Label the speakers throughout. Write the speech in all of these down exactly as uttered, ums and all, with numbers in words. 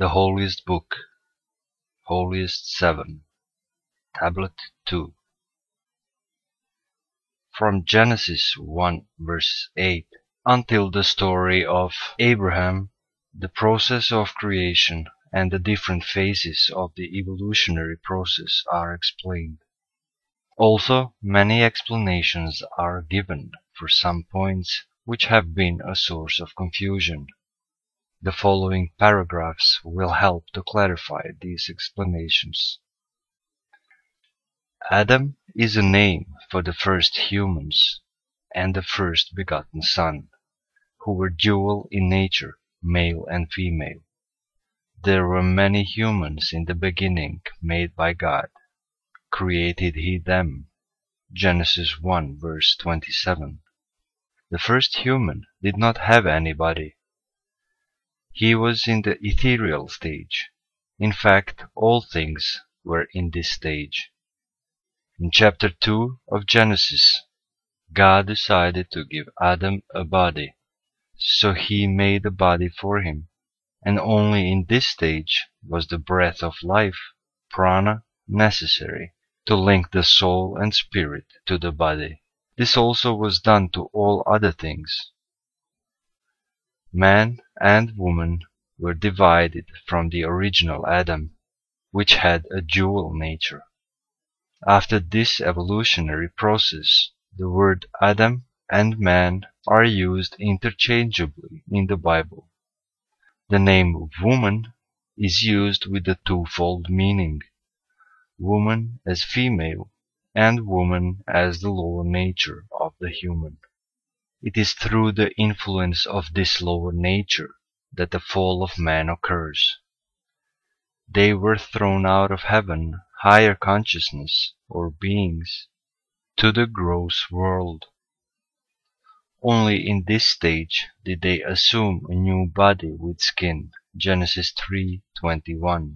Speaker 1: The Holiest Book, Holiest seven, Tablet two. From Genesis one verse eight until the story of Abraham, the process of creation and the different phases of the evolutionary process are explained. Also, many explanations are given for some points which have been a source of confusion. The following paragraphs will help to clarify these explanations. Adam is a name for the first humans and the first begotten son, who were dual in nature, male and female. There were many humans in the beginning made by God. Created he them. Genesis one verse twenty-seven. The first human did not have any body. He was in the ethereal stage. In fact, all things were in this stage. In chapter two of Genesis, God decided to give Adam a body, so he made a body for him, and only in this stage was the breath of life, prana, necessary to link the soul and spirit to the body. This also was done to all other things. Man and woman were divided from the original Adam, which had a dual nature. After this evolutionary process, the word Adam and man are used interchangeably in the Bible. The name woman is used with a twofold meaning: woman as female and woman as the lower nature of the human. It is through the influence of this lower nature that the fall of man occurs. They were thrown out of heaven, higher consciousness, or beings, to the gross world. Only in this stage did they assume a new body with skin. Genesis three twenty-one.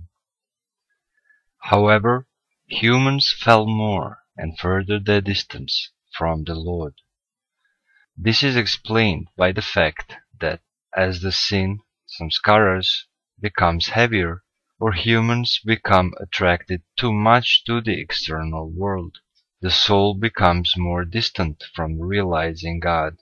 Speaker 1: However, humans fell more and further their distance from the Lord. This is explained by the fact that as the sin, samskaras, becomes heavier, or humans become attracted too much to the external world, the soul becomes more distant from realizing God.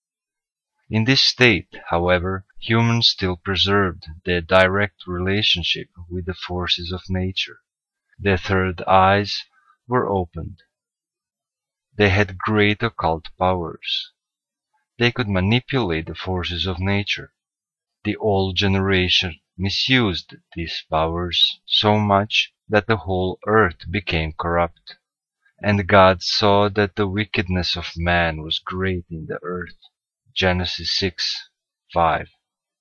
Speaker 1: In this state, however, humans still preserved their direct relationship with the forces of nature. Their third eyes were opened. They had great occult powers. They could manipulate the forces of nature. The old generation misused these powers so much that the whole earth became corrupt, and God saw that the wickedness of man was great in the earth. Genesis six five.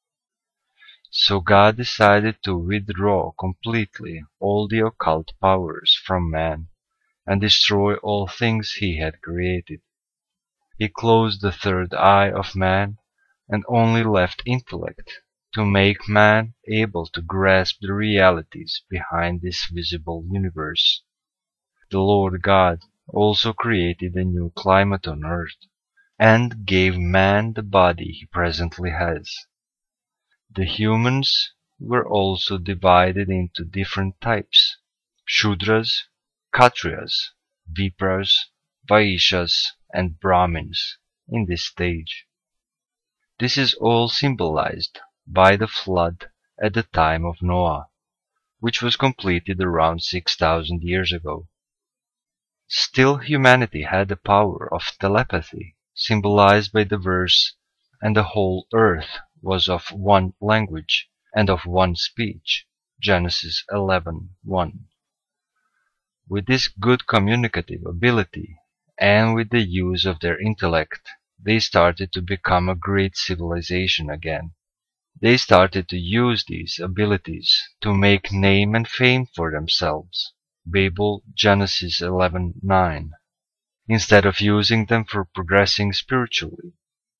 Speaker 1: So God decided to withdraw completely all the occult powers from man and destroy all things he had created. He closed the third eye of man and only left intellect to make man able to grasp the realities behind this visible universe. The Lord God also created a new climate on earth and gave man the body he presently has. The humans were also divided into different types: Shudras, Kshatriyas, Vipras, Vaishyas, and Brahmins in this stage. This is all symbolized by the flood at the time of Noah, which was completed around six thousand years ago. Still, humanity had the power of telepathy, symbolized by the verse, "And the whole earth was of one language and of one speech." Genesis eleven one. With this good communicative ability, and with the use of their intellect, they started to become a great civilization again. They started to use these abilities to make name and fame for themselves. Babel, Genesis eleven nine. Instead of using them for progressing spiritually.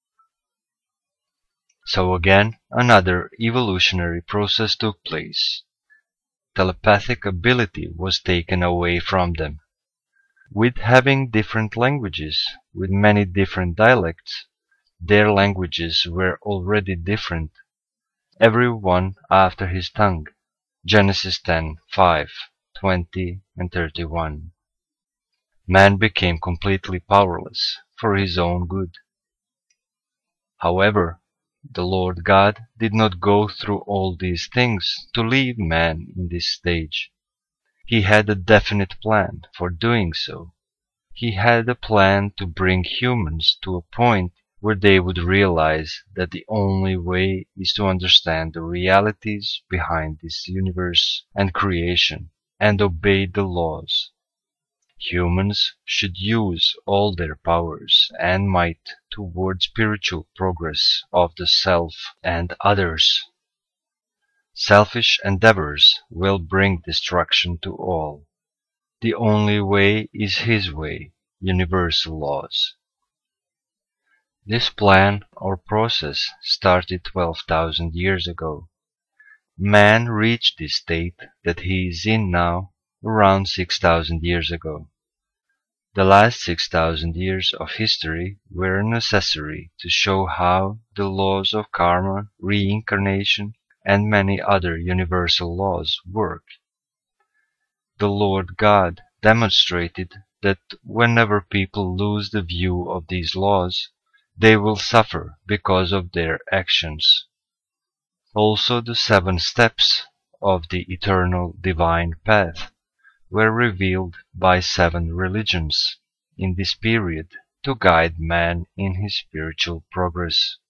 Speaker 1: So again, another evolutionary process took place. Telepathic ability was taken away from them. With having different languages, with many different dialects, their languages were already different, every one after his tongue. Genesis ten five, twenty, and thirty-one. Man became completely powerless for his own good. However, the Lord God did not go through all these things to leave man in this stage. He had a definite plan for doing so. He had a plan to bring humans to a point where they would realize that the only way is to understand the realities behind this universe and creation and obey the laws. Humans should use all their powers and might toward spiritual progress of the self and others. Selfish endeavors will bring destruction to all. The only way is His way, universal laws. This plan or process started twelve thousand years ago. Man reached this state that he is in now around six thousand years ago. The last six thousand years of history were necessary to show how the laws of karma, reincarnation, and many other universal laws work. The Lord God demonstrated that whenever people lose the view of these laws, they will suffer because of their actions. Also, the seven steps of the eternal divine path were revealed by seven religions in this period to guide man in his spiritual progress.